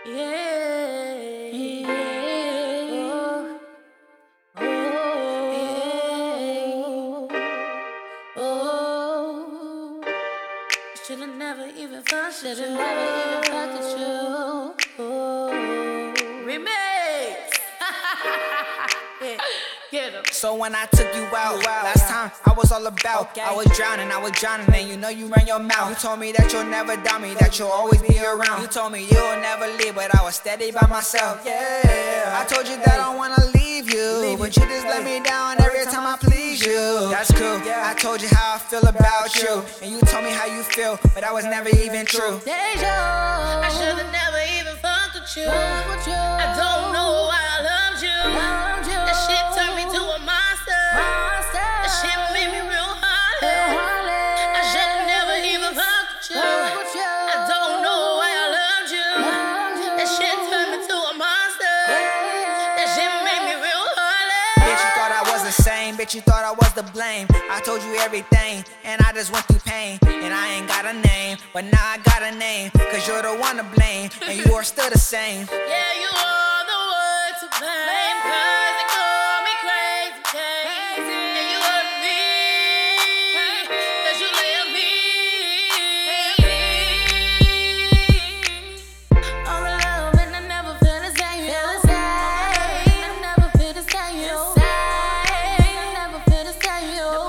Yeah, yeah. Oh, oh, oh. Should've never even fucked with you. Oh. Remix. Yeah. Get 'em. So when I took you out, last time I was all about, I was drowning, and you know you ran your mouth. You told me that you'll never doubt me, that you'll always be around. You told me you'll never leave, but I was steady by myself. Yeah, I told you that I don't wanna leave you, but you just let me down every time I please you. That's cool. I told you how I feel about you, and you told me how you feel, but that was never even true. I should've never even fucked with you. I don't know why I loved you. That shit turned me to a monster. That shit made me real heartless. I should've never even fucked with you. I don't know why I loved you. That shit turned me to a monster. That shit made me real heartless. Bitch, you thought I was the same, bitch, you thought I was the blame. I told you everything, and I just went through pain. And I ain't got a name, but now I got a name. Cause you're the one to blame, and you are still the same. Yeah, you are the one to blame. Cause they call me crazy, crazy. And you hurt me, cause you left me. All alone and I never feel the same. I never feel the same. I never feel the same. The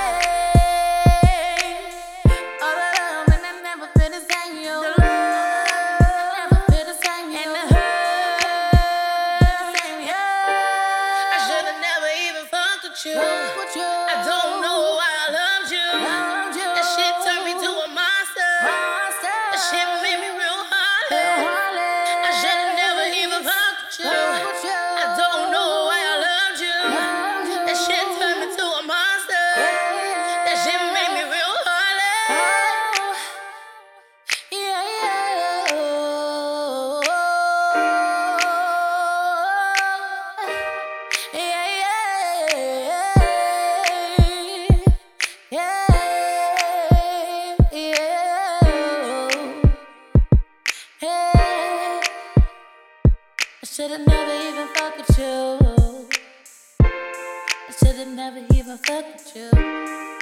pain. All alone and I never feel the same. The love, I never feel the same. And the hurt, I should've never even fucked with you. I don't know why I loved you. That shit turned me to a monster. That shit made me real heartless. I should've never even fucked with you. I don't know why I loved you. That shit turned me to a monster. That shit made me real heartless. Yeah, yeah. I should've never even fucked with you. I should've never even fucked with you.